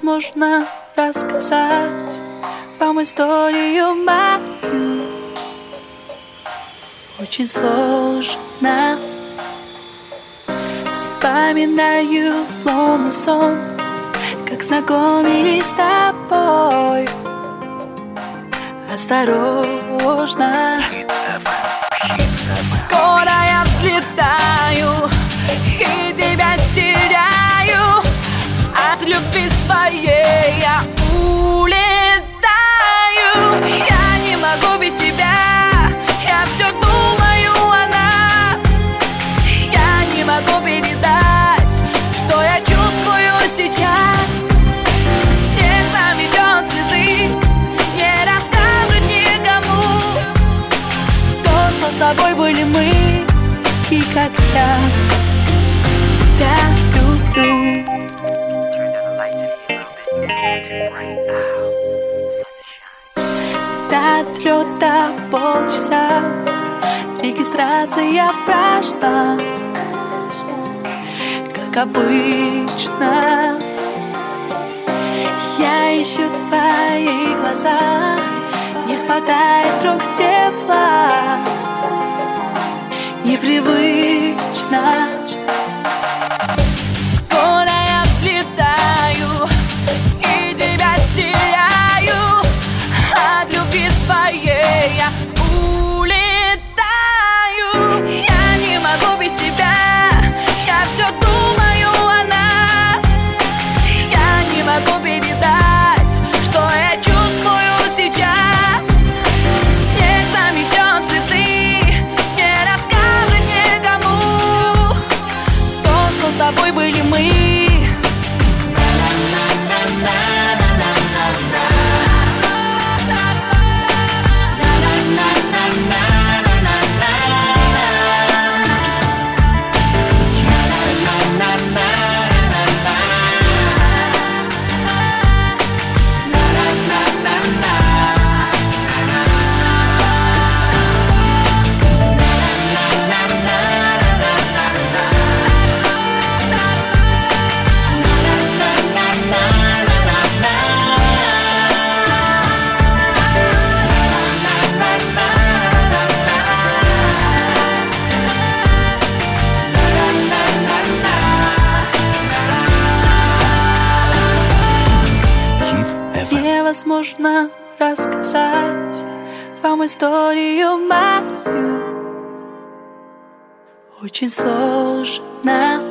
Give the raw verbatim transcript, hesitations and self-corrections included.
невозможно рассказать вам историю мою. Очень сложно. Вспоминаю словно сон, как знакомились с тобой. Осторожно. Скоро я взлетаю и тебя теряю. От любви своей я улетаю. Я не могу без тебя. Я все думаю о нас. Я не могу передать, что я чувствую сейчас. Снег заметет цветы, не расскажет никому то, что с тобой были мы, и как я тебя люблю. До отлета полчаса, регистрация прошла, как обычно. Я ищу твои глаза, не хватает рук тепла, непривычно. Скоро я взлетаю и тебя теряю. От любви своей я улетаю. Я не могу без тебя. Я все думаю о нас. Я не могу передать, что я чувствую сейчас. Снег заметет цветы, не расскажет никому то, что с тобой были мы. Невозможно рассказать вам историю мою. Очень сложно.